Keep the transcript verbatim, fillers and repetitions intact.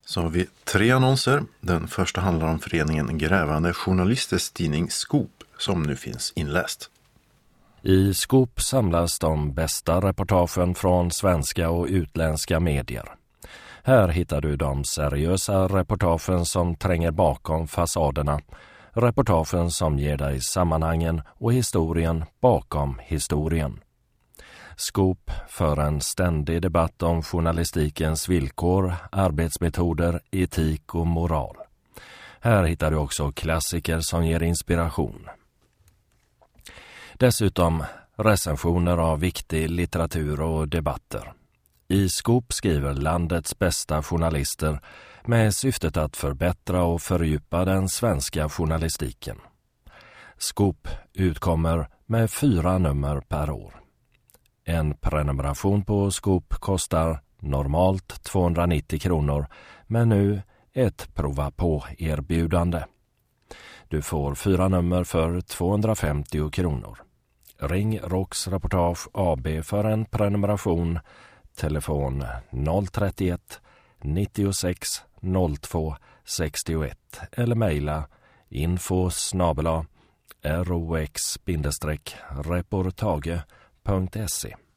Så har vi tre annonser. Den första handlar om föreningen Grävande Journalisters tidning Scoop som nu finns inläst. I Scoop samlas de bästa reportagen från svenska och utländska medier. Här hittar du de seriösa reportagen som tränger bakom fasaderna. Reportagen som ger dig sammanhangen och historien bakom historien. Scoop för en ständig debatt om journalistikens villkor, arbetsmetoder, etik och moral. Här hittar du också klassiker som ger inspiration. Dessutom recensioner av viktig litteratur och debatter. I Scoop skriver landets bästa journalister med syftet att förbättra och fördjupa den svenska journalistiken. Scoop utkommer med fyra nummer per år. En prenumeration på Scoop kostar normalt tvåhundranittio kronor, men nu ett prova på erbjudande. Du får fyra nummer för tvåhundrafemtio kronor. Ring Rox Reportage A B för en prenumeration. Telefon noll tre ett nittiosex noll två sextioett eller mejla info snabel-a rox reportage punkt se.